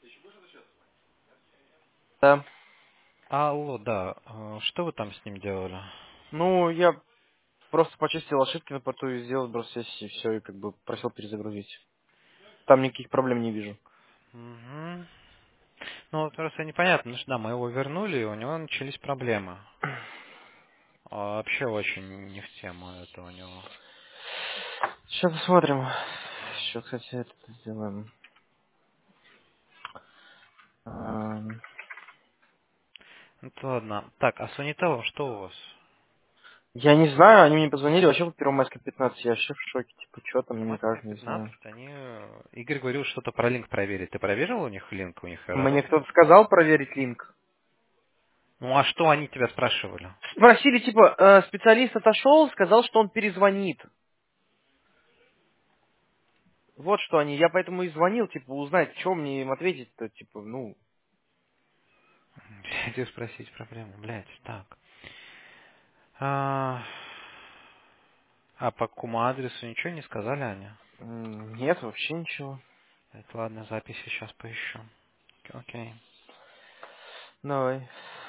Да. Алло, да. Что вы там с ним делали? Ну, я просто почистил ошибки на порту и сделал сброс сессии, все, и как бы просил перезагрузить. Там никаких проблем не вижу. Угу. Ну, вот просто непонятно, ну что, да, мы его вернули, и у него начались проблемы. Вообще очень не в тему это у него. Сейчас посмотрим. Еще, кстати, это сделаем. Ну, то ладно. Так, а с Унителлом что у вас? Я не знаю, они мне позвонили вообще по Первомайской 15, я вообще в шоке, типа, что там, Первомайская никак не 15, знаю. они... Игорь говорил что-то про линк проверить. Ты проверил у них линк? У них Мне error? кто-то сказал проверить линк. Ну, а что они тебя спрашивали? Спросили, типа, специалист отошел, сказал, что он перезвонит. Вот что они, я поэтому и звонил, типа, узнать, что мне им ответить-то, типа, ну... Я хотел спросить проблему, блядь, так. А, по какому адресу ничего не сказали они? Нет, вообще ничего. Это ладно, записи сейчас поищу. Окей. Давай.